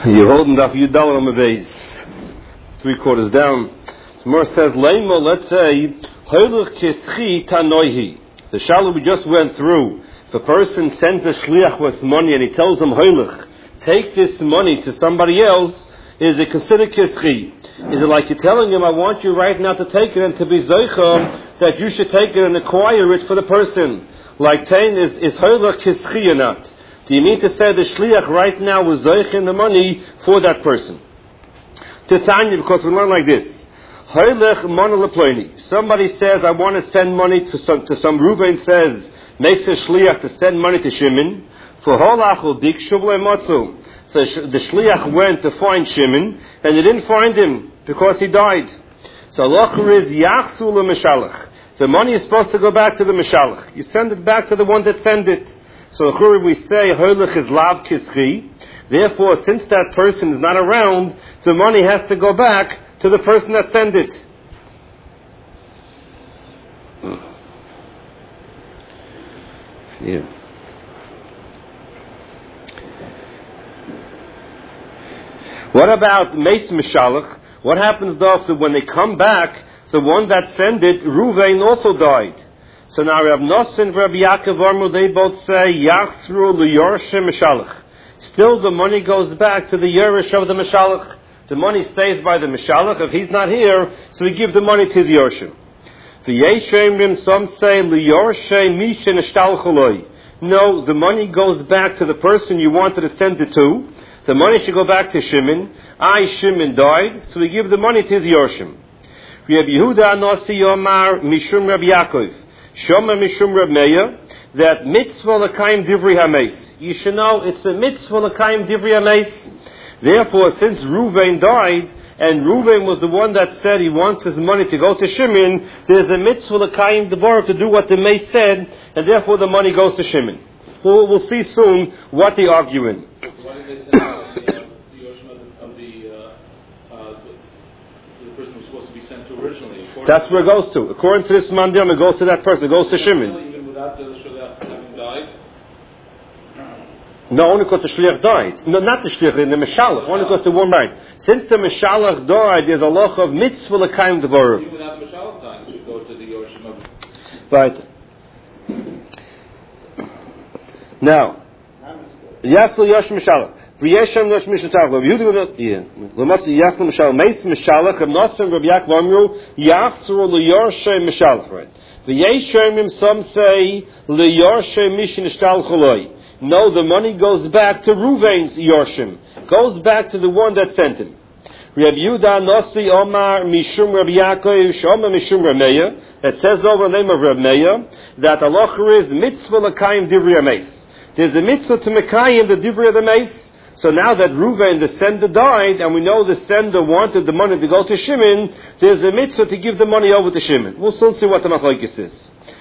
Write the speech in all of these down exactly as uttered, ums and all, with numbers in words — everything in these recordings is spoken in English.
You're holding up your dollar on the base, three quarters down. More says, Leimo, let's say, Hoylech kischi tanoihi. The shalom we just went through. If a person sends a shliach with money and he tells him, Hoylech, take this money to somebody else, is it considered kischi? Is it like you're telling him, I want you right now to take it and to be zoicha, that you should take it and acquire it for the person? Like Tain, is, is Hoylech kischi or not? Do you mean to say the shliach right now was zoicha the money for that person? Titania, because we learn like this. Somebody says, I want to send money to some, to some Reuven says, makes a shliach to send money to Shimon. For holachul dik shuvle matzu. So the shliach went to find Shimon, and they didn't find him because he died. So halacha is yachsu lemishalach. The money is supposed to go back to the mishalach. You send it back to the one that sent it. So we say holach is lav kischi. Therefore, since that person is not around, the money has to go back to the person that sent it. Yeah. What about Meis Mishalach? What happens though if when they come back, the one that sent it, Ruvain, also died? So now Rav Nosson and Rabbi Yaakov Armu, they both say, Yachsru liyorshe Mishalach. Still the money goes back to the Yerush of the Mishalach. The money stays by the Mishalach. If he's not here, so we give the money to his Yorshim. The Yeshemrim, some say, Liyorshe Mishin Ishtalcholoi. No, the money goes back to the person you wanted to send it to. The money should go back to Shimon. I, Shimon, died, so we give the money to his Yorshim. Rabbi Yehuda Nasi Yomar Mishum Rabbi Yaakov. Shomer Mishum Rabbi Meir, that mitzvah l'kayim divrei hameis. You should know it's a mitzvah l'kayim divrei hameis. Therefore, since Reuven died, and Reuven was the one that said he wants his money to go to Shimon, there's a mitzvah l'kayim devorah to do what the Meis said, and therefore the money goes to Shimon. We'll, we'll see soon what they argue in. Why did they send out the, uh, the ocean of the, of the, uh, uh, the, the person was supposed to be sent to originally? That's where it goes to. According to this mandim, it goes to that person. It goes to Shimon. Even without the shliach having died? No, only because the shliach died. No, not the shliach, the mishalach. Only because the one died. Since the mishalach died, there's a loch of mitzvah l'kayim devorah. Even without the mishalach dying, it should go to the ocean of. Right. Now, Yasel Yosh Mishalach. V'yeshem Yosh Mishalach. V'yudim yeah. L'mos Yasel Mishalach. Meis Mishalach. Rav Nosson Rav Yaakov Amru Yachzru l'Yorshe Mishalach. Right. V'yeshem, some say l'Yorshe Mishin Ishtalcholoi. No, the money goes back to Reuven's Yorshim. Goes back to the one that sent him. Rabbi Yehuda Nasi Omar Mishum Rabbi Yaakov Shomar Mishum Rabbi Meir. It says over the name of Rabbi Meir that halacha is mitzvah l'kayim divrei hameis. There's a mitzvah to mekayim the divrei of the meis. So now that Reuven, the sender, died, and we know the sender wanted the money to go to Shimon, there's a mitzvah to give the money over to Shimon. We'll soon see what the machlokes is.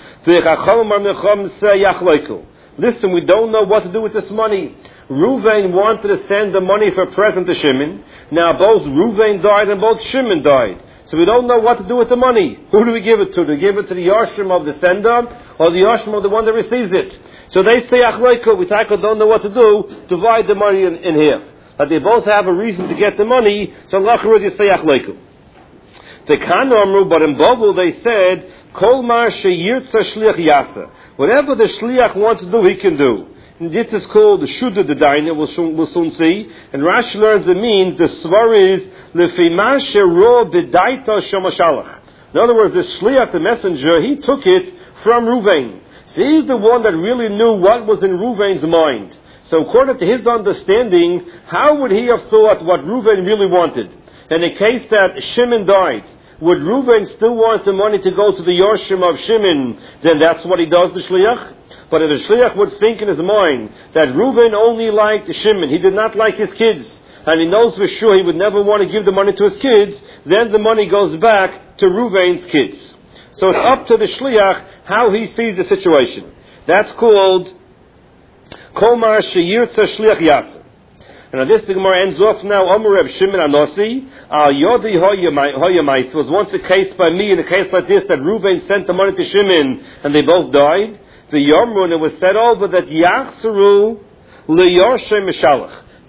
Listen, we don't know what to do with this money. Reuven wanted to send the money for a present to Shimon. Now both Reuven died and both Shimon died. So we don't know what to do with the money. Who do we give it to? Do we give it to the Yoshim of the sender or the Yoshim of the one that receives it? So they say, Achleiko, we don't know what to do, divide the money in, in here. But they both have a reason to get the money, so Lachar you say Achleiko. The Kanomru, but in Babel they said, Kol mar sheyirtza shliach yasa. Whatever the shliach wants to do, he can do. And this is called the Shuddha the Daina, we'll soon, we'll soon see. And Rashi learns it means, the svar is, Lefimar shero b'daita shomashalach. In other words, the shliach, the messenger, he took it from Reuven. So he's the one that really knew what was in Reuven's mind. So according to his understanding, how would he have thought what Reuven really wanted? In the case that Shimon died, would Reuven still want the money to go to the Yorshim of Shimon? Then that's what he does, the shliach. But if the shliach would think in his mind that Reuven only liked Shimon, he did not like his kids, and he knows for sure he would never want to give the money to his kids, then the money goes back to Reuven's kids. So it's up to the shliach how he sees the situation. That's called Kol mar sheyirtza shliach yasa. And this the Gemara ends off now. Omer Reb Shimon Anosi al Yodi Hoyamais was once a case by me in a case like this that Reuven sent the money to Shimon and they both died. The Yomru, and it was said over that Yachsaru liYorshe Mishalach.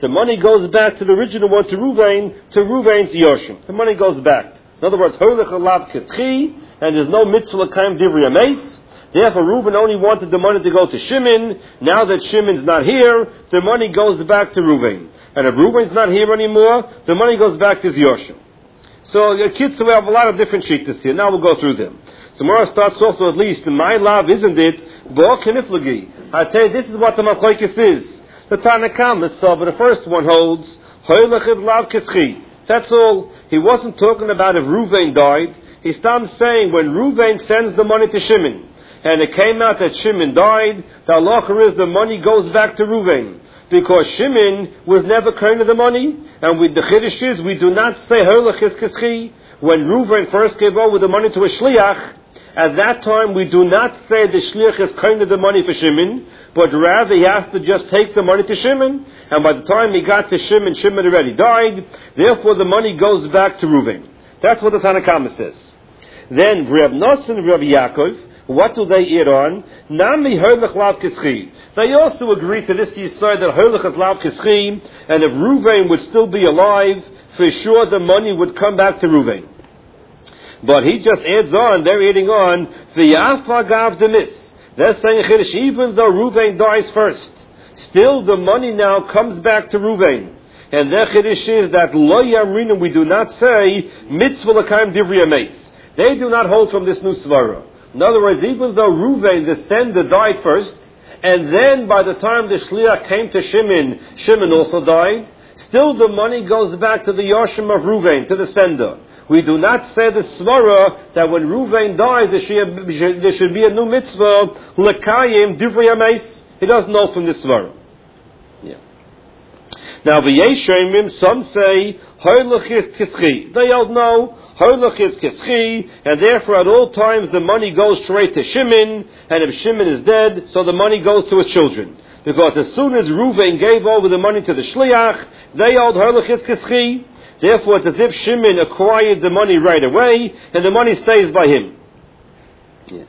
the money goes back to the original one, to Ruvain, to Ruvain's Yoshim. The money goes back. In other words, Hoylech Alav Kischi, and there's no mitzvah l'kaim divrei ameis. Therefore, Reuben only wanted the money to go to Shimon. Now that Shimon's not here, the money goes back to Reuven. And if Reuben's not here anymore, the money goes back to Yoshim. So, the kids, we have a lot of different shittas here. Now we'll go through them. So, Mora starts also at least, my love, isn't it? Bo Keniflagi. I tell you, this is what the Machlokes is. The Tanakam, the Sava, the first one holds, Hoylech Lav Kischi. That's all. He wasn't talking about if Reuven died. He started saying when Reuven sends the money to Shimon, and it came out that Shimon died, the halacha is the money goes back to Reuven. Because Shimon was never kind of the money, and with the Chiddush is, we do not say Hoylech Kischi. When Reuven first gave over the money to a Shliach, at that time we do not say the Shliach is kind of the money for Shimon, but rather he has to just take the money to Shimon, and by the time he got to Shimon, Shimon already died, therefore the money goes back to Reuven. That's what the Tanakama says. Then Reb Nosson and Reb Yaakov, what do they eat on? Nami Hoylech Lav Kischi. They also agree to this yisod that Hoylech Lav Kischi, and if Reuven would still be alive, for sure the money would come back to Reuven. But he just adds on, they're adding on, V'yafa gav demis. They're saying, Chiddush, even though Reuven dies first, still the money now comes back to Reuven. And their Chiddush is that Lo Yamrinu, we do not say, Mitzvah L'kaim Divrei Ameis. They do not hold from this new Svara. In other words, even though Reuven, the sender, died first, and then by the time the Shliach came to Shimon, Shimon also died, still the money goes back to the Yoshim of Reuven, to the sender. We do not say the Svara that when Reuven dies, there should, there should be a new mitzvah, L'kayim Divrei Ameis. He doesn't know from this Svara. Yeah. Now, the Yeshemim, some say, Hoylech Kischi. They all know, Hoylech is Kischi, and therefore at all times the money goes straight to Shimon, and if Shimon is dead, so the money goes to his children. Because as soon as Reuven gave over the money to the Shliach, they held Hoylech is Kischi. Therefore it's as if Shimon acquired the money right away, and the money stays by him. Yeah.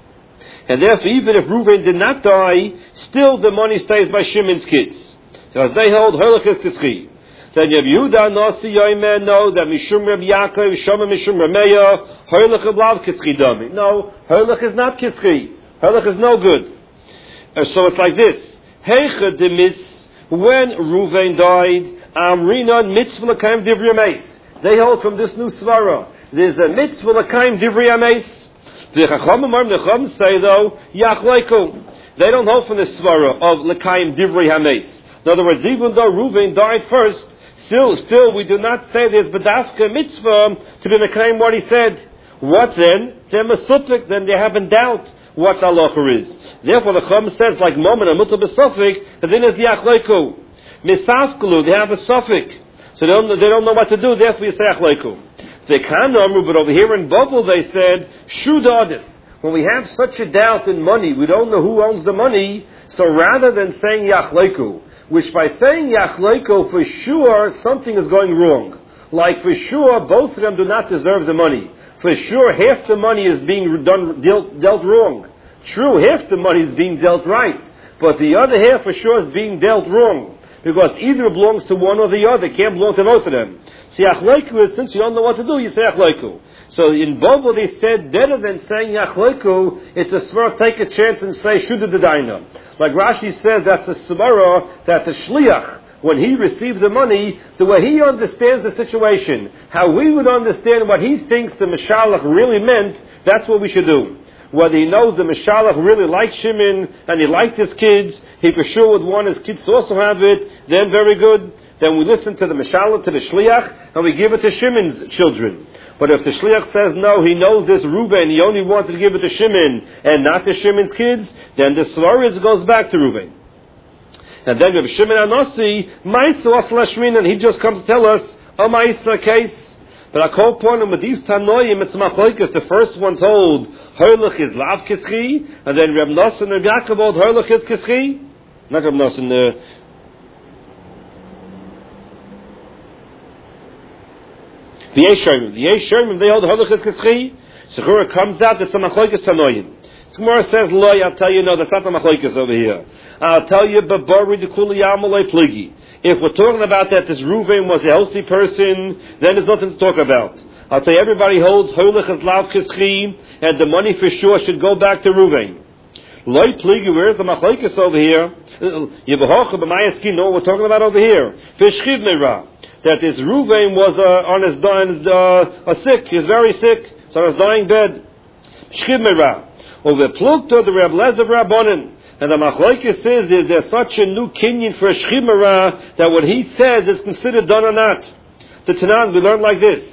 And therefore even if Reuven did not die, still the money stays by Shimon's kids. So as they hold Hoylech is Kischi. Then Reb Yehuda Nasi Yoimer know that Mishum Reb Yaakov Shoma Mishum Rameya Hoylech Lav Kischi Dami. No, Hoylech is not Kischi. Hoylech is no good. Uh, so it's like this: Heicha Demis, when Reuven died, Amrinon Mitzvah L'Kaim Divrei Ameis. They hold from this new Svara. There's a Mitzvah L'Kaim Divrei Ameis. The Chachamim, the Chachamim say though Yachleiku. They don't hold from the Svara of L'Kaim Divrei Ameis. In other words, even though Reuven died first, Still, still, we do not say there's bedafka mitzvah to be mekayim what he said. What then? They're masupik, then they have in doubt what the halacha is. Therefore, the Chum says, like moment, a mutzah besufik, and then there's yachleiku. Misafkelu, they have a suffik. So they don't, they don't know what to do, therefore you say yachleiku. They can't know, but over here in Babel they said, shudadif. When we have such a doubt in money, we don't know who owns the money, so rather than saying yachleiku, which by saying Yachleiko, for sure something is going wrong. Like for sure both of them do not deserve the money. For sure half the money is being done, dealt, dealt wrong. True, half the money is being dealt right. But the other half for sure is being dealt wrong. Because either belongs to one or the other. It can't belong to both of them. So Yachleiku is, since you don't know what to do, you say Yachleiku. So in Bobo they said, better than saying Yachleiku, it's a svara, take a chance and say Shuda D'Daina. Like Rashi says, that's a svara that the Shliach, when he received the money, the way he understands the situation, how we would understand what he thinks the Mashalach really meant, that's what we should do. Whether he knows the Mashalach really liked Shimon, and he liked his kids, he for sure would want his kids to also have it, then very good. Then we listen to the Mashalach, to the Shliach, and we give it to Shimon's children. But if the Shliach says no, he knows this Reuven, he only wanted to give it to Shimon and not to Shimon's kids, then the Svaris goes back to Reuven. And then we have Shimon Anasi, Maisa Waslashmin, and he just comes to tell us a Maisa case. But I call upon him with these Tanoim, it's Machlokes, the first ones hold Hoylech is Lav Kischi, and then Reb Nosson and Reb Yaakov hold Hoylech is Kischi. Not Reb Nosson, uh, the Yeshayim, the Yeshayim, they hold Hoylech is Kischi. So it comes out that some Machlokes Tanoim. Gemara says, Loy, I'll tell you, no, that's not the Machlokes over here. I'll tell you, Babari de Kuli Yamalei Pligi. If we're talking about that this Reuven was a healthy person, then there's nothing to talk about. I'll tell you, everybody holds Hoylech is Lav Kischi, and the money for sure should go back to Reuven. Loi Pligi, where's the Machlekes over here? Yevahocha b'mayaskin, no, we're talking about over here. V'shchiv meira, that this Reuven was uh, on his, on his uh, uh, sick, he's very sick, so on his dying bed. Shchiv meira. Over Plugta, the Reb Lezer Rabbanan. And the Machlekes says that there's such a new kinyan for a Shchiv meira that what he says is considered done or not. The Tanan, we learn like this.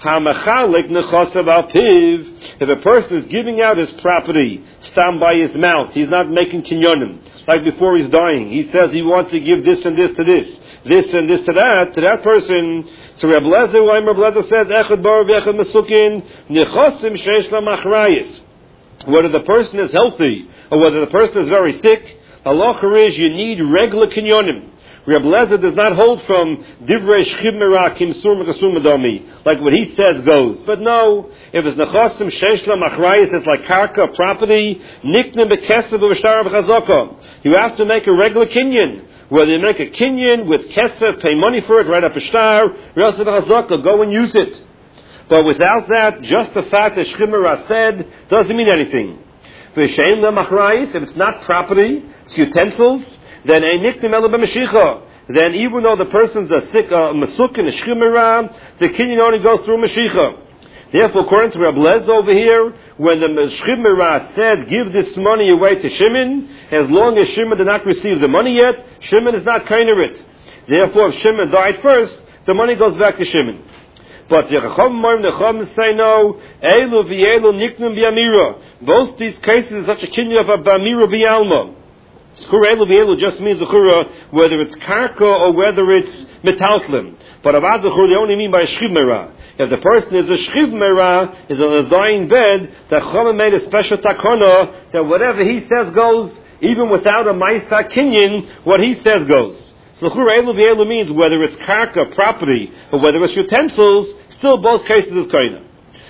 If a person is giving out his property, stand by his mouth, he's not making kinyonim. Like before he's dying, he says he wants to give this and this to this, this and this to that, to that person. So Reb Lezer, why Reb Lezer says, Echad bar v'echad mesukin, nechosim sheish lamachrayis. Whether the person is healthy, or whether the person is very sick, halacha is you need regular kinyonim. Reb Lezer does not hold from divrei shchiv meira kimsur mekasur medami, like what he says goes. But no, if it's nechosim sheish lamachrayis, it's like karka property, niknem bekesav v'shtar v'chazaka. You have to make a regular kinyan. Whether you make a kinyan with kesef, pay money for it, right up a shtar, v'yosef v'chazaka, go and use it. But without that, just the fact that shchiv meira said doesn't mean anything. V'shein lamachrayis, if it's not property, it's utensils, then a niknim ela b'mashicha. Then even though the person's a sick, uh, masuk and a shchiv meira, the kinyan only goes through mashicha. Therefore, according to Reb Lezer over here, when the shchiv meira said, give this money away to Shimon, as long as Shimon did not receive the money yet, Shimon is not kainer it. Therefore, if Shimon died first, the money goes back to Shimon. But the Chacham the Chacham say no, Elu v'Elu niknum b'Amira. Both these cases is such a kinyan of a b'Amira b'Alma. Skura Elu v'Elu just means Zechura, whether it's karka or whether it's metaltlim. But Avad Zechura they only mean by a shchiv meira. If the person is a shchiv meira, is on his dying bed, the Chacham made a special takana that whatever he says goes, even without a Maisa kinyan, what he says goes. So Zechura Elu v'Elu means whether it's karka, property, or whether it's utensils, still both cases is kaina.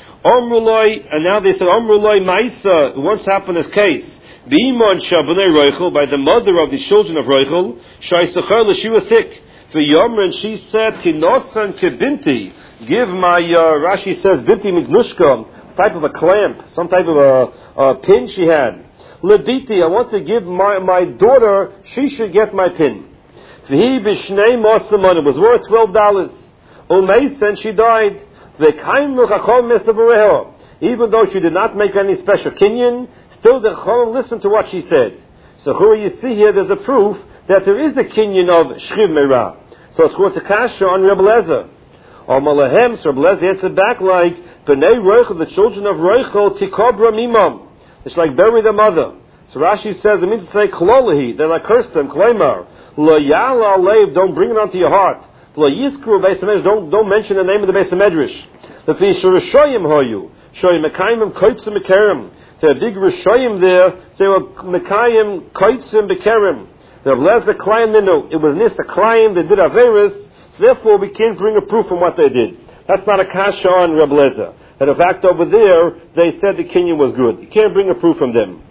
Omruloi, and now they said Omruloi Maisa, once happened this case, B'imon Shabbanei Roichel, by the mother of the children of Roichel, Shaisachar, she was sick. For Yomran, she said, Kinosan Kibinti, give my, uh, Rashi says, Binti means Nushka, type of a clamp, some type of a, a pin she had. Lebiti, I want to give my, my daughter, she should get my pin. V'hi b'shnei mosamon, it was worth twelve dollars. Umeis, and she died. V'kaim l'chachom mestabareho. Even though she did not make any special kinyan, still the Chacham listened to what she said. So here you see here, there's a proof that there is a kinyan of shchiv meira. So it's going to kasha on Reb Lezer. Or Malahem, so Reb Lezer answered back like, B'nei Roichel, the children of Roichel, tikobra mimam. It's like bury the mother. So Rashi says, it means to say, klolahi, then I curse them, klaimar. Lo yala alev, don't bring it onto your heart. Lo yiskru beis hamedrash, don't, don't mention the name of the beis hamedrash. The fi shurashoyim hoyu, shoyim mekayim koitzim mekerim. There are big Rishoyim there. They were Mekayim, Koitzim, Bekerim. The Lezer Klayim Minu. It was Nisa Klayim, they did Averis, so therefore we can't bring a proof from what they did. That's not a kasha on Reb Lezer. And in fact, over there, they said the kinyan was good. You can't bring a proof from them.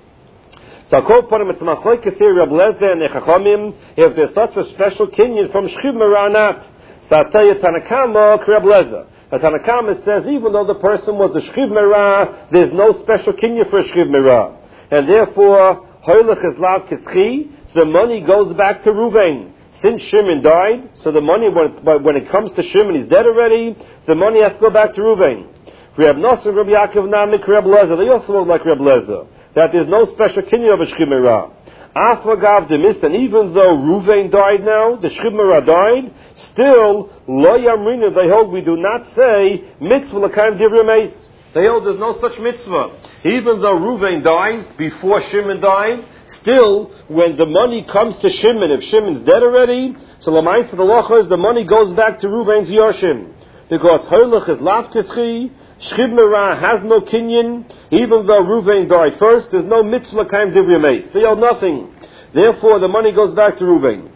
So I'll quote upon him, it's Machlekes here, Reb Lezer and Echachomim, if there's such a special kinyan from Shchiv meira or not. So I'll tell you, Tanakama, Reb Lezer. At Tanakama it says, even though the person was a shchiv meira, there's no special kinyan for a shchiv meira. And therefore, Hoylech is lav kischi, the money goes back to Reuven. Since Shimon died, so the money, when, when it comes to Shimon, he's dead already, the money has to go back to Reuven. Reb Nosson, Reb Yaakov, Namik, Reb Lezer, they also look like Reb Lezer, that there's no special kinyan of a shchiv meira. Afagav demist, and even though Reuven died now, the shchiv meira died, still, lo yamrina, they hold we do not say mitzvah l'kaim divrei meis. They hold there's no such mitzvah. Even though Reuven dies before Shimon died, still, when the money comes to Shimon, if Shimon's dead already, so l'maisa the locha is the money goes back to Reuven's Yoshim. Because Hoylech is lav tischi, shchiv meira has no kinyan, even though Reuven died first, there's no mitzvah l'kaim divrei meis. They hold nothing. Therefore, the money goes back to Reuven.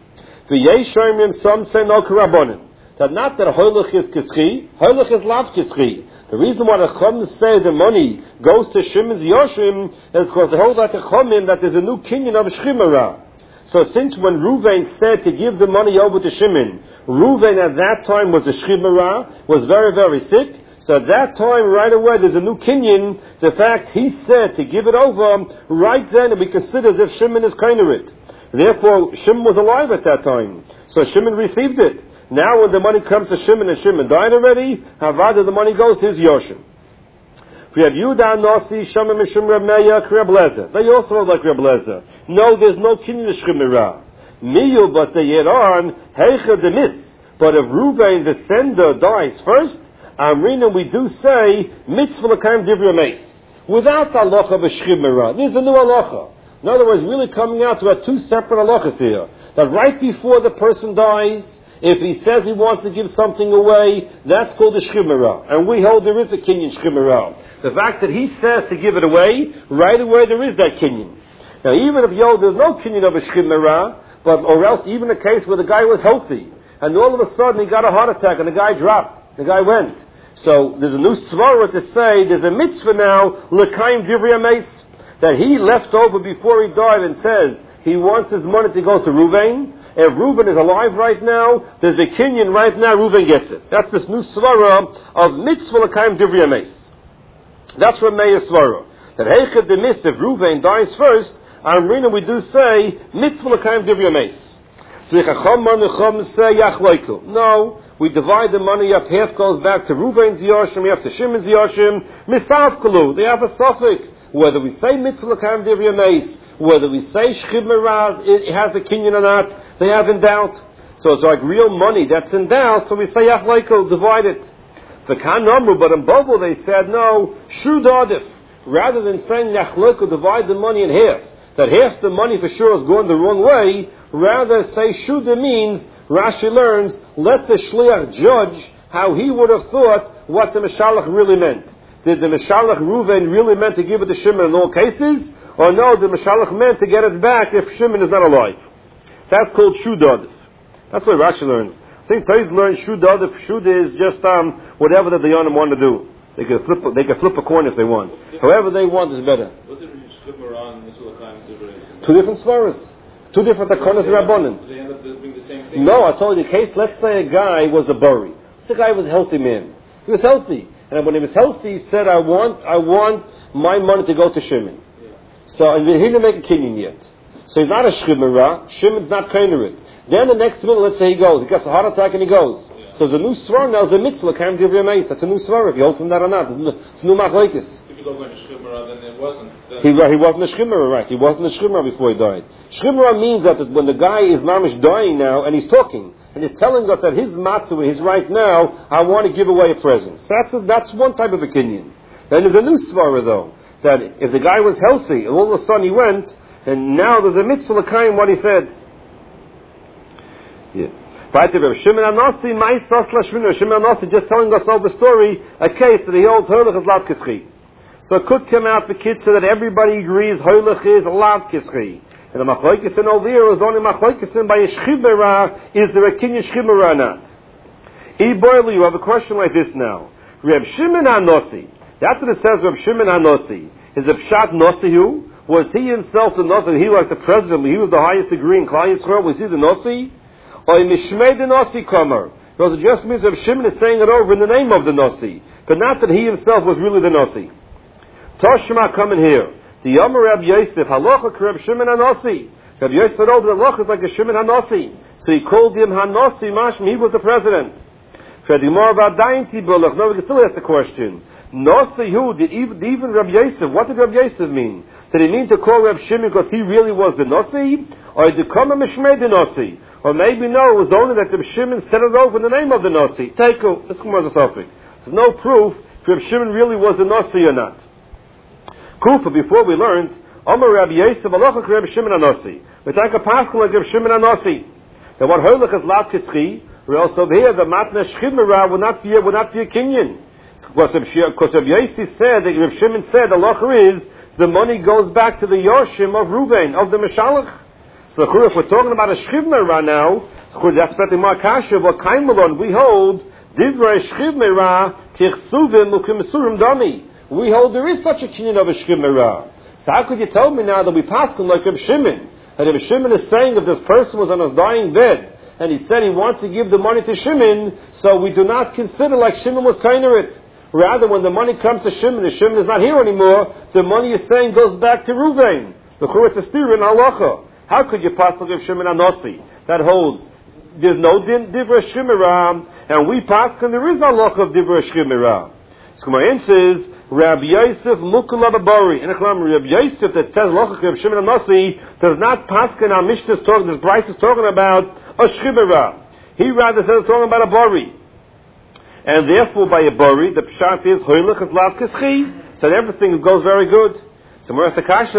Some say no karabonin. That not that Hoylech is kischi, Hoylech is lav kischi. The reason why the Chum say the money goes to Shimon's Yoshim is because they hold like the Chumim that there's a new kinyan of shchiv meira. So since when Reuven said to give the money over to Shimon, Reuven at that time was a Shchimera, was very, very sick. So at that time, right away, there's a new kinyan. The fact he said to give it over, right then, we consider as if Shimon is kind of it. Therefore, Shimon was alive at that time. So Shimon received it. Now when the money comes to Shimon and Shimon died already, Havada, the money goes to his Yoshim. Reb Yehuda Nasi, Shama Mishum Reb Meir, Reb Lezer. They also are like Reb Lezer. No, there's no kinyan Shchimera. Miyu, but they yet on, Heicha Demis. But if Reuven, the sender, dies first, Amrina, we do say, mitzvah l'kaim divrei meis. Without the halacha of a shchimera. There's a new halacha. In other words, really coming out to have two separate halachas here. That right before the person dies, if he says he wants to give something away, that's called a shchimera. And we hold there is a kinyan shchimera. The fact that he says to give it away, right away there is that kinyan. Now even if yo, there's no kinyan of a shchimera, but or else even a case where the guy was healthy, and all of a sudden he got a heart attack and the guy dropped, the guy went. So there's a new svara to say there's a mitzvah now, l'kaim divrei meis, that he left over before he died and says he wants his money to go to Reuven. If Reuven is alive right now, there's a kinyan right now, Reuven gets it. That's this new svara of mitzvah l'kaim divrei meis. That's from Meir svara. That heichad demis, if Reuven dies first, Amrina, we do say mitzvah l'kaim divrei meis. No, we divide the money up. Half goes back to Reuven's Yoshim, half to Shimon's Yoshim. Misavkalu, they have a suffix. Whether we say mitzvah l'kaim divrei meis, whether we say shchimera, it has a kinyan or not, they have in doubt. So it's like real money that's in doubt, so we say yachleiko, divide it. The kanamru, but in Bobo they said no, shu dadif. Rather than saying yachleiko, divide the money in half, that half the money for sure is going the wrong way, rather say shuda means, Rashi learns, let the shliach judge how he would have thought what the Meshalach really meant. Did the Meshalach Reuven really meant to give it to Shimon in all cases? Or no, the Meshalach meant to get it back if Shimon is not alive? That's called shudad. That's what Rashi learns. I think Taiz learns shudad. If shuda is just um, whatever that the Yonim want to do. They can flip. They can flip a coin if they want. However they want is better. Two different svaras. Two different takonas rabbanim. They end up being the same thing. No, I told you the case. Let's say a guy was a buri. This guy was a healthy man. He was healthy, and when he was healthy, he said, "I want, I want my money to go to Shimon." Yeah. So and he didn't make a kinyan yet. So he's not a shchimera. Shimon's not kind of it. Then the next minute, let's say he goes. He gets a heart attack and he goes. Yeah. So the new svara now is the mitzvah came to your meis. That's a new svara. If you hold from that or not, it's a new machlekes. If you go going to shchimera, then it wasn't. Then he he wasn't a shchimera, right? He wasn't a shchimera before he died. Shchimera means that when the guy is mamish dying now and he's talking and he's telling us that his matzah, his right now, I want to give away a present. So that's a, that's one type of a kinyan. Then there's a new svara though, that if the guy was healthy and all of a sudden he went, and now there's a mitzvah l'kaim what he said. Yeah. Shimon Anasi, my Shimon Anasi, just telling us over the story, a case that he holds Hoylech is Lav Kischi. So it could come out the kids so that everybody agrees Hoylech is Lav Kischi. And the Machlokes in over here is only Machlokes in by a Shchimera, is there a kinyan Shchimera or not? E Boily, you have a question like this now. Reb Shimon Anasi, that's what it says, Reb Shimon Anasi. Is it Pshat Nosihu? Was he himself the Nasi? He was the president, he was the highest degree in Klal Yisrael. Was he the Nasi? Or Mishmei the Nasi Kamer? Because it just means that Shimon is saying it over in the name of the Nasi, but not that he himself was really the Nasi. Toshma coming here. The Yomer Reb Yosef, Halacha Reb Shimon Hanasi. Reb Yosef said over the Halacha is like a Shimon Hanasi. So he called him Hanasi, Mashma, he was the president. For the Gemara about Dainti Bulach, no, we can still ask the question. Nasi who? Did even, even Reb Yosef, what did Reb Yosef mean? Did he mean to call Reb Shimon because he really was the Nasi? Or did he come a Mishmei the Nasi? Or maybe no, it was only that Reb Shimon said it over in the name of the Nasi. Teiku, this Gemara is a suffix. There's no proof if Reb Shimon really was the Nasi or not. Kufa, before we learned, Amar Rabbi Yosef, Alachak Reb Shimon Anasi. We take a Pascal like Reb Shimon Anasi. Now what Hoylech is Lav Kischi, we also here, the Matna Shchimera would not be, would not be a kinyan. Because Reb Yosef said, that Reb Shimon said, the Lachar is, the money goes back to the Yoshim of Reuven, of the Meshalach. So if we're talking about a Shchimera now, that's Petty Markasha, what Kaimelon, we hold, Divrei Shchimera, Tichsuvim, Mukim Dami. We hold there is such a kinyan of a shchimera. So how could you tell me now that we pass him like Reb Shimon? And if Shimon is saying if this person was on his dying bed, and he said he wants to give the money to Shimon, so we do not consider like Shimon was kind of it. Rather, when the money comes to Shimon, and Shimon is not here anymore, the money is saying goes back to Ruvain. The Churetz is still in halacha. How could you possibly give Shimon a Nasi? That holds. There's no din Divrei Shemira, and we pass and there is a halacha of Divrei Shemira. So my answer is, Rabbi Yosef Mukul Ababari. In a Rabbi Yosef that says halacha of Shimon Nasi does not pass in our Mishnah is talking, this Bryce is talking about a Shemira. He rather says it's talking about a Bari. And therefore by a Bari, the Pshat is, Hoylech is Lav Kischi, so everything goes very good. So we're at the Kasha,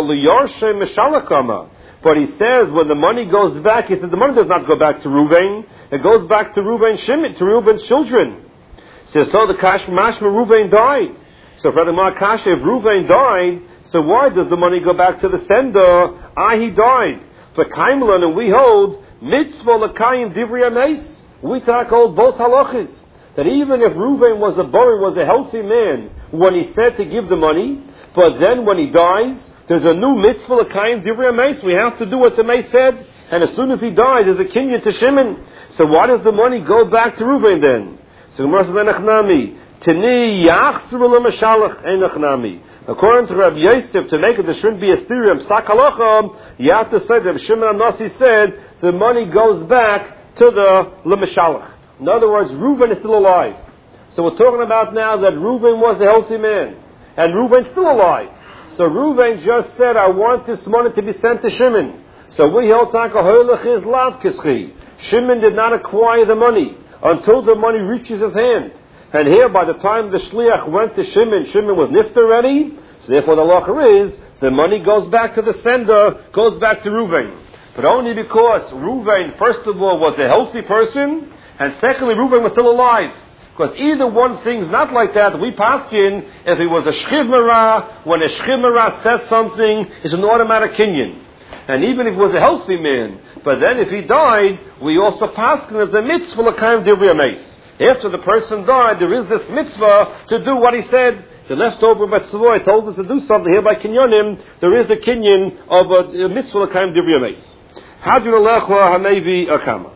but he says when the money goes back, he says the money does not go back to Ruvain, it goes back to Ruvain Shimon, to Ruvain's children. So, so the Kasha Mashma Ruvain died. So for the Kasha, if Ruvain died, so why does the money go back to the sender? Ah, he died. For Kaimlan, and we hold mitzvah l'kayim divrei ameis. We talk hold both halachas. That even if Ruvain was a bori, was a healthy man when he said to give the money, but then when he dies, there's a new mitzvah l'kayim divrei ameis. We have to do what the meis said, and as soon as he dies, there's a kinyan to Shimon. So why does the money go back to Ruvain then? So Gemara says enachnami tini yachzru l'mashalach enachnami. According to Rabbi Yosef, to make it there shouldn't be a stirium sakalocham, you have to say that Shimon Nasi said the money goes back to the l'mashalach. In other words, Reuven is still alive. So we're talking about now that Reuven was a healthy man. And Reuven's still alive. So Reuven just said, I want this money to be sent to Shimon. So we held Taka Hoylech is Lav Kischi. Shimon did not acquire the money until the money reaches his hand. And here, by the time the Shliach went to Shimon, Shimon was nifter already. So therefore the halacha is, the money goes back to the sender, goes back to Reuven. But only because Reuven, first of all, was a healthy person, and secondly, Reuven was still alive. Because either one thing's not like that. We passed in, if he was a shchiv mara, when a shchiv mara says something, it's an automatic kinyan. And even if he was a healthy man, but then if he died, we also passed in as a mitzvah l'kayim divrei ameis. After the person died, there is this mitzvah to do what he said. The leftover Betzavoy told us to do something here by kinyanim. There is the kinyan of a, a mitzvah l'kayim divrei ameis. Hadron alecha hamevi akama.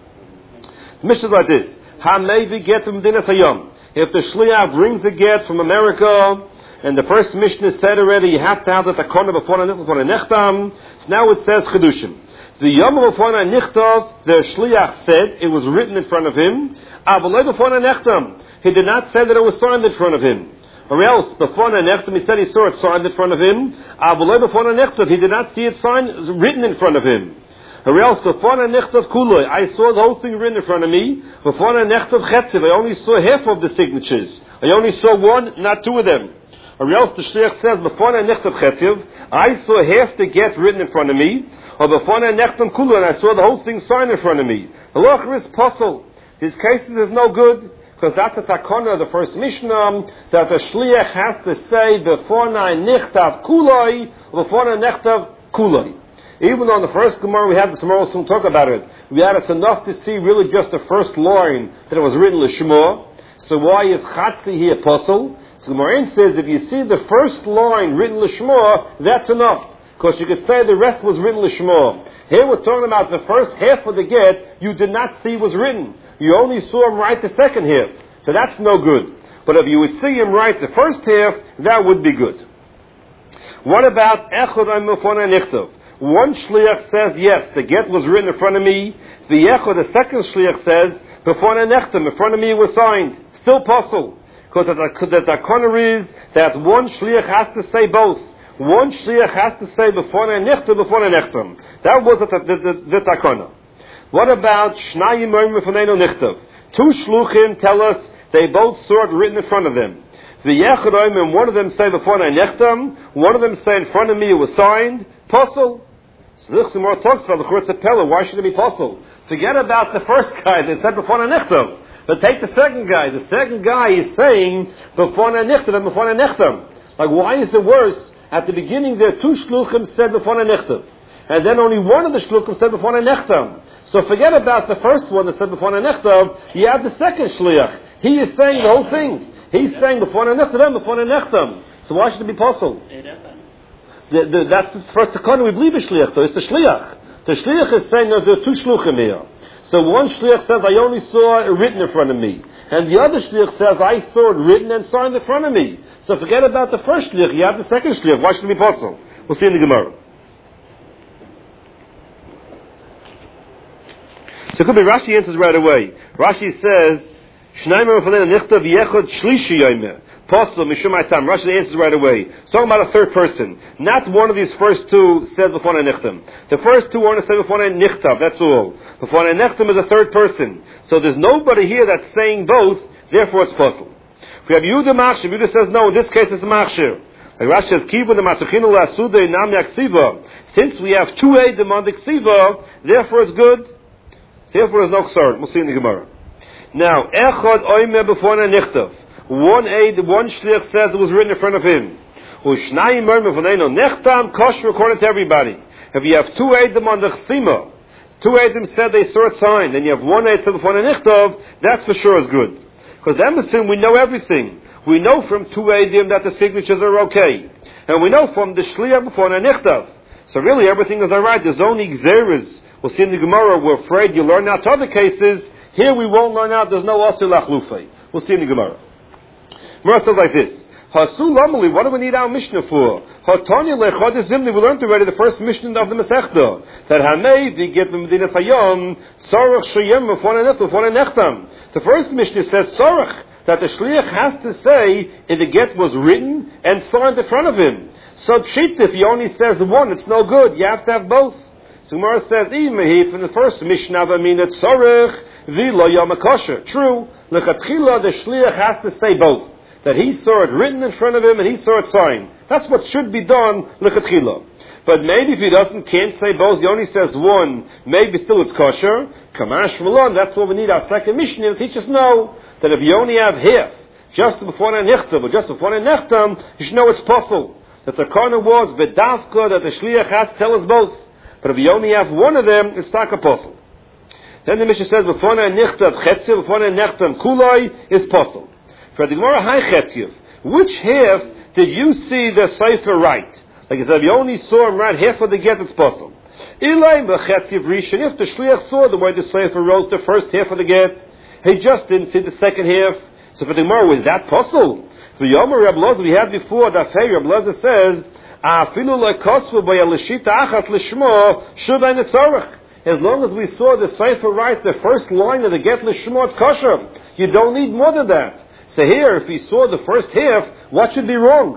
The Mishnah is like this. Hamevi get from Dinas Hayom. If the Shliach brings a get from America, and the first Mishnah said already, you have to have the takona before a nechtam. So now it says Chedushim. The Yom before a nechtav, the Shliach said, it was written in front of him. Avalei before a nechtam. He did not say that it was signed in front of him. Or else, before a nechtam, he said he saw it signed in front of him. Avalei before a nechtav, he did not see it signed, written in front of him. Or else, before a nechtav kuloi, I saw the whole thing written in front of me. Before a nechtav chetziv, I only saw half of the signatures. I only saw one, not two of them. Or else the shliach says, before a nechtav chetziv, I saw half the get written in front of me. Or before a nechtav kuloi, and I saw the whole thing signed in front of me. The locher is puzzle. These cases is no good. Because that's a takona of the first Mishnah, that the shliach has to say, before a nechtav kuloi, before a nechtav kuloi. Even though in the first Gemara we had this, tomorrow we'll talk about it. We had it's enough to see really just the first line that it was written l'shmo. So why is Chatzi here apostle? So Gemara says if you see the first line written l'shmo, that's enough. Because you could say the rest was written l'shmo. Here we're talking about the first half of the get you did not see was written. You only saw him write the second half. So that's no good. But if you would see him write the first half, that would be good. What about Echad Amufona Nichtav? One shliach says, yes, the get was written in front of me. The Echad, the second shliach says, before the nechtam, in front of me it was signed. Still possible. Because the takana is that one shliach has to say both. One shliach has to say before the nechtam, before the nechtam. That was the, the, the, the takana. What about shnayim oim b'fanenu nichtav? Two shluchim tell us they both saw it written in front of them. The Echad oim, and one of them say before the nechtam, one of them say in front of me it was signed. Possible. So this Gemara talks about the Churetz Pella. Why should it be possible? Forget about the first guy that said before the nechtam. But take the second guy. The second guy is saying before the nechtam and before the nechtam. Like, why is it worse? At the beginning, there two shluchim said before the nechtam, and then only one of the shluchim said before the nechtam. So forget about the first one that said before the nechtam. You have the second shliach. He is saying the whole thing. He's saying before the nechtam and before the nechtam. So why should it be possible? The, the, that's the first takana we believe is shliach. So it's the shliach. The shliach is saying that there are two shluchim here. So one shliach says, I only saw it written in front of me. And the other shliach says, I saw it written and signed in front of me. So forget about the first shliach. You have the second shliach. Why should it be possible? We'll see in the Gemara. So it could be Rashi answers right away. Rashi says, Shnaimer Rafanena Nichtav Yechod Shlishi Yomer. Possible, Mishum Aitam. Rashi answers right away. It's talking about a third person. Not one of these first two says before Nichtam. The first two want to say before Nichtav, that's all. Before Nichtam is a third person. So there's nobody here that's saying both, therefore it's possible. If we have Yehuda Machshir, Yehuda says no, in this case it's Machshir. Like Rashi says, Kiva the Matzuchinu La'asude Nam Yaksiva. Since we have two Eidim on the Ksiva, therefore it's good. Therefore there's no Ksar. We'll see in the Gemara. Now, Echad Oime before Nichtav. One aid, one shliach says it was written in front of him. Ushnayim merme v'neino nechtam kosher according to everybody. If you have two aidim on the chsima, two aidim said they saw it signed, and you have one aid said before the nichtav, that's for sure is good. Because then we know everything. We know from two aidim that the signatures are okay, and we know from the shliach before the nichtav. So really everything is alright. There's only gzeres. We'll see in the Gemara. We're afraid you learn out other cases. Here we won't learn out. There's no asur lachlufei. We'll see in the Gemara. Gemara says like this: Hasu lamali. What do we need our Mishnah for? Hatanya lechad zimni. We learned already the first Mishnah of the Masechta that Hamei v'get b'medina sayom tzarich sheyem b'fona nechtam. The first Mishnah says tzarich, that the shliach has to say if the get was written and signed in front of him. So pshit, if he only says one, it's no good. You have to have both. So Gemara says imehi from the first Mishnah v'mina tzarich v'lo yom kosher. True, lechatchila the shliach has to say both. That he saw it written in front of him and he saw it signed. That's what should be done, lechatchila. But maybe if he doesn't, can't say both, he only says one, maybe still it's kosher. Kamash Malon, that's what we need our second Mishnah to teach us no, that if you only have half, just before the nechtam, or just before the nechtam, you should know it's possible. That the corner was bedavka, that the shliach has to tell us both. But if you only have one of them, it's not apostle. Then the Mishnah says, before the nechtam, chetzia, before the nechtam, kuloi, is possible. For the Gemara, hi Chetziv, which half did you see the Sefer write? Like I said, you only saw him write half of the get, it's possible. Ilay b'Chetziv Rishon, if the Shliach saw the way the Sefer wrote the first half of the get, he just didn't see the second half. So for the Gemara, was that possible? For Yomer Reb Loza, we had before, that hey, Reb Loza says, Afilu le'kosvu b'yalashita achat l'shmo, shuvay netzorach. As long as we saw the Sefer write the first line of the get l'shmo, it's kosher. You don't need more than that. So here, if he saw the first half, what should be wrong?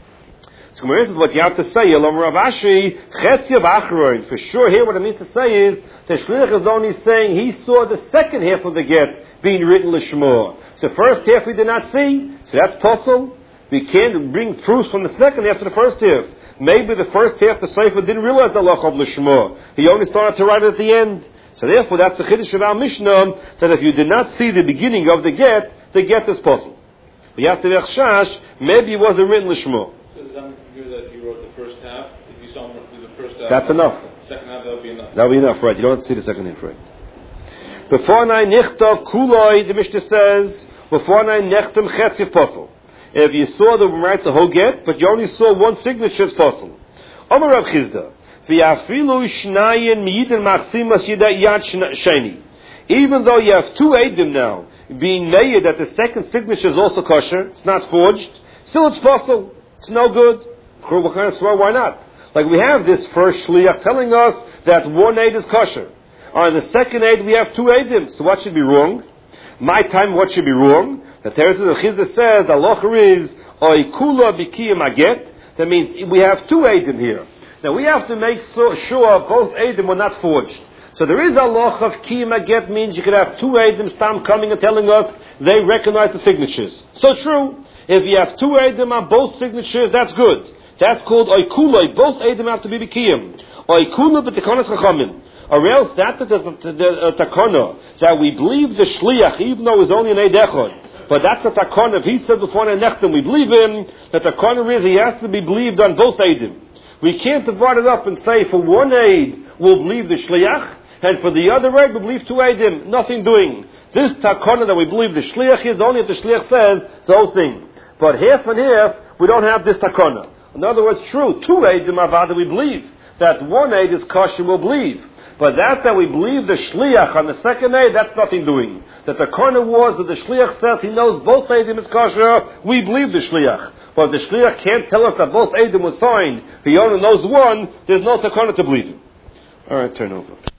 So Gemara says what you have to say. Yalom Rav Ashi, Chetziv Achroin. For sure, here what it means to say is the shliach is only saying he saw the second half of the get being written l'shmo. So the first half we did not see, so that's possible. We can't bring proofs from the second half to the first half. Maybe the first half the Sefer didn't realize the lach of l'shmo. He only started to write it at the end. So therefore, that's the chiddush of our Mishnah, that if you did not see the beginning of the get, the get is possible. But you have to be chashash, maybe it wasn't written l'shmo. So does that mean that he wrote the first half? If you saw him through the first half, that's enough. The second half, that would be enough. That would be enough, right? You don't have to see the second half, right? Before nine nichtav kuloi, the Mishnah says, before nine nechtam chetziv posel. If you saw the write the whole get, but you only saw one signature, it's possible. Amar Rav Chizda. Even though you have two Eidim now, being made that the second signature is also kosher, it's not forged, still it's possible. It's no good. What kind of swear? Why not? Like we have this first shliach telling us that one Eid is kosher. On the second Eid we have two Eidim. So what should be wrong? My time, what should be wrong? The Teretz of Chizda says the halacha is oikula b'kiyim aget. That means we have two Eidim here. Now we have to make so, sure both Eidim were not forged. So there is a law of kiyum get, means you could have two Eidim stam coming and telling us they recognize the signatures. So true. If you have two Eidim on both signatures, that's good. That's called oikula. Both Eidim have to be b'kiyum. Oikula b'tekonas chachamim. Or else that the, the, the, the takana that we believe the shliach, even though it's only an Eid echad. But that's the takana. If he said before an nechtam, we believe him. The takana is he has to be believed on both Eidim. We can't divide it up and say for one Eid we'll believe the shliach, and for the other Eid we'll believe two Eidim. Nothing doing. This takana that we believe the shliach is only if the shliach says the whole thing. But half and half, we don't have this takana. In other words, true, two Eidim Avada we believe. That one Eid is kosher, we'll believe. But that that we believe the Shliach on the second Eid, that's nothing doing. That the corner was that the Shliach says he knows both Eidim is kosher, we believe the Shliach. But if the Shliach can't tell us that both Eidim was signed, he only knows one, there's no takana to believe him. Alright, turn over.